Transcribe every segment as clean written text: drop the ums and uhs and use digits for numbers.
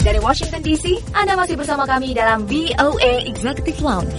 dari Washington DC, Anda masih bersama kami dalam VOA Executive Lounge.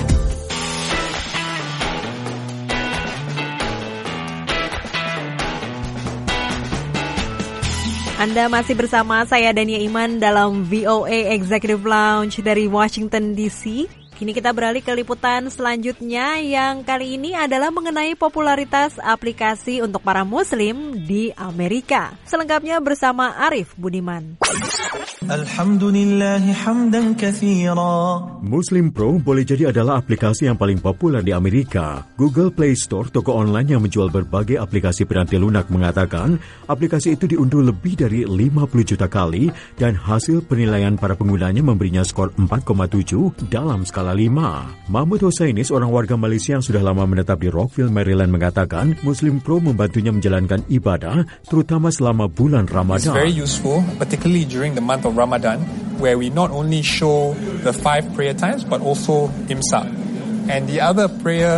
Anda masih bersama saya Dania Iman dalam VOA Executive Lounge dari Washington DC. Kini kita beralih ke liputan selanjutnya yang kali ini adalah mengenai popularitas aplikasi untuk para muslim di Amerika. Selengkapnya bersama Arif Budiman. Alhamdulillahi hamdan katsira. Muslim Pro boleh jadi adalah aplikasi yang paling populer di Amerika. Google Play Store, toko online yang menjual berbagai aplikasi piranti lunak, mengatakan aplikasi itu diunduh lebih dari 50 juta kali dan hasil penilaian para penggunanya memberinya skor 4,7 dalam skala 5. Mahmud Hussaini, seorang warga Malaysia yang sudah lama menetap di Rockville, Maryland, mengatakan Muslim Pro membantunya menjalankan ibadah, terutama selama bulan Ramadan. It's very useful, particularly during the month of Ramadan, where we not only show the 5 prayer times, but also imsak. And the other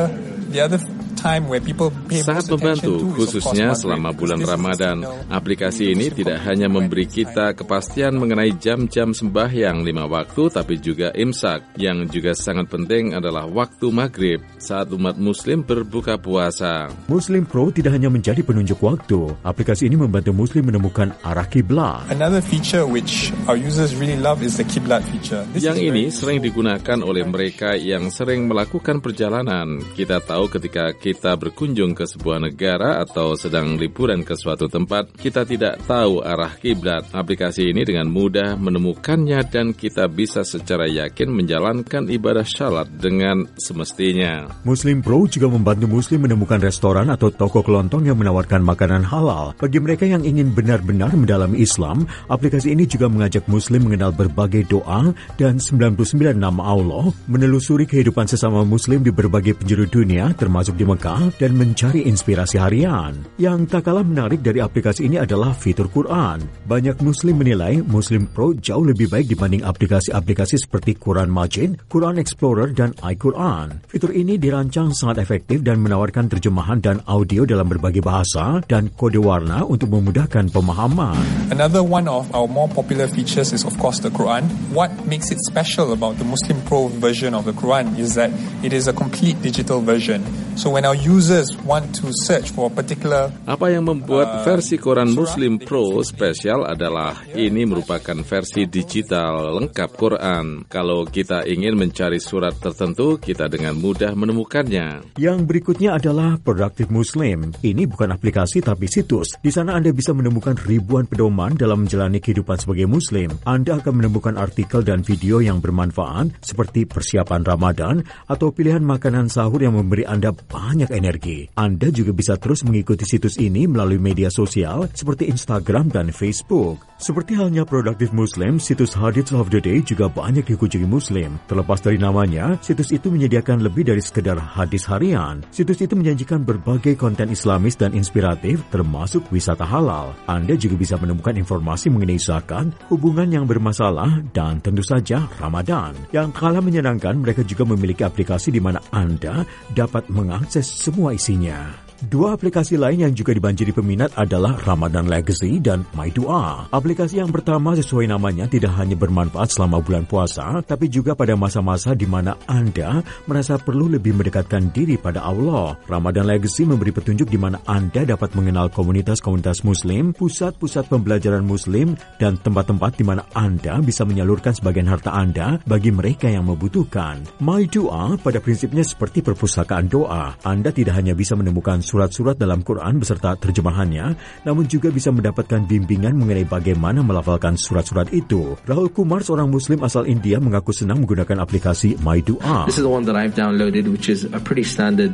time where people pay sangat membantu, khususnya selama bulan Ramadan. Aplikasi ini tidak hanya memberi kita kepastian mengenai jam-jam sembahyang 5 waktu, tapi juga imsak. Yang juga sangat penting adalah waktu maghrib, saat umat muslim berbuka puasa. Muslim Pro tidak hanya menjadi penunjuk waktu. Aplikasi ini membantu muslim menemukan arah kiblat. Another feature which our users really love is the kiblat feature. Yang ini sering digunakan oleh mereka yang sering melakukan perjalanan. Kita tahu ketika kita berkunjung ke sebuah negara atau sedang liburan ke suatu tempat, kita tidak tahu arah kiblat. Aplikasi ini dengan mudah menemukannya dan kita bisa secara yakin menjalankan ibadah salat dengan semestinya. Muslim Pro juga membantu muslim menemukan restoran atau toko kelontong yang menawarkan makanan halal. Bagi mereka yang ingin benar-benar mendalami Islam, aplikasi ini juga mengajak muslim mengenal berbagai doa dan 99 nama Allah, menelusuri kehidupan sesama muslim di berbagai penjuru dunia, termasuk di Mekah, dan mencari inspirasi harian. Yang tak kalah menarik dari aplikasi ini adalah fitur Quran. Banyak muslim menilai Muslim Pro jauh lebih baik dibanding aplikasi-aplikasi seperti Quran Majid, Quran Explorer, dan iQuran. Fitur ini dirancang sangat efektif dan menawarkan terjemahan dan audio dalam berbagai bahasa dan kode warna untuk memudahkan pemahaman. Another one of our more popular features is of course the Quran. What makes it special about the Muslim Pro version of the Quran is that it is a complete digital version. So when our users want to search for a particular apa yang membuat versi Quran Muslim Pro spesial adalah ini merupakan versi digital lengkap Quran. Kalau kita ingin mencari surat tertentu, kita dengan mudah menemukannya. Yang berikutnya adalah Productive Muslim. Ini bukan aplikasi tapi situs. Di sana Anda bisa menemukan ribuan pedoman dalam menjalani kehidupan sebagai muslim. Anda akan menemukan artikel dan video yang bermanfaat seperti persiapan Ramadan atau pilihan makanan sahur yang memberi Anda banyak energi. Anda juga bisa terus mengikuti situs ini melalui media sosial seperti Instagram dan Facebook. Seperti halnya Productive Muslim, situs Hadits of the Day juga banyak dikunjungi muslim. Terlepas dari namanya, situs itu menyediakan lebih dari sekedar hadis harian. Situs itu menjanjikan berbagai konten islamis dan inspiratif, termasuk wisata halal. Anda juga bisa menemukan informasi mengenai zakat, hubungan yang bermasalah, dan tentu saja Ramadan. Yang kalah menyenangkan, mereka juga memiliki aplikasi di mana Anda dapat mengakses semua isinya. Dua aplikasi lain yang juga dibanjiri peminat adalah Ramadan Legacy dan My Dua. Aplikasi yang pertama sesuai namanya tidak hanya bermanfaat selama bulan puasa, tapi juga pada masa-masa di mana Anda merasa perlu lebih mendekatkan diri pada Allah. Ramadan Legacy memberi petunjuk di mana Anda dapat mengenal komunitas-komunitas muslim, pusat-pusat pembelajaran muslim, dan tempat-tempat di mana Anda bisa menyalurkan sebagian harta Anda bagi mereka yang membutuhkan. My Dua pada prinsipnya seperti perpustakaan doa. Anda tidak hanya bisa menemukan surat-surat dalam Quran beserta terjemahannya, namun juga bisa mendapatkan bimbingan mengenai bagaimana melafalkan surat-surat itu. Rahul Kumar, seorang muslim asal India, mengaku senang menggunakan aplikasi My Dua. This is the one that I've downloaded, which is a pretty standard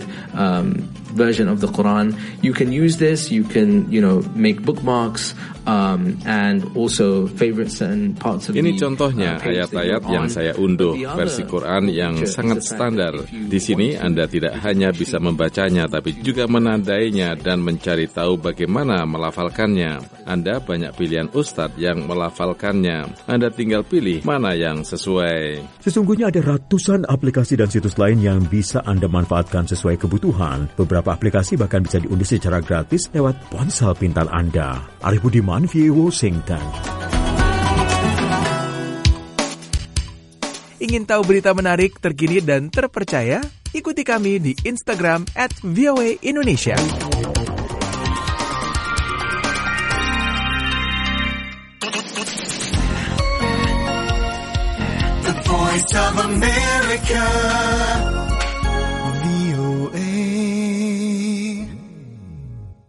version of the Quran. You can use this, you can, make bookmarks, and also favorite certain parts of ini contohnya ayat-ayat yang saya unduh, versi Quran yang sangat standar. Di sini Anda tidak hanya bisa membacanya, tapi juga menandainya dan mencari tahu bagaimana melafalkannya. Anda banyak pilihan ustadz yang melafalkannya. Anda tinggal pilih mana yang sesuai. Sesungguhnya ada ratusan aplikasi dan situs lain yang bisa Anda manfaatkan sesuai kebutuhan. Beberapa aplikasi bahkan bisa diunduh secara gratis lewat ponsel pintar Anda. Arif Budiman, VOA Washington. Ingin tahu berita menarik, terkini, dan terpercaya? Ikuti kami di Instagram @voaindonesia. The Voice of America,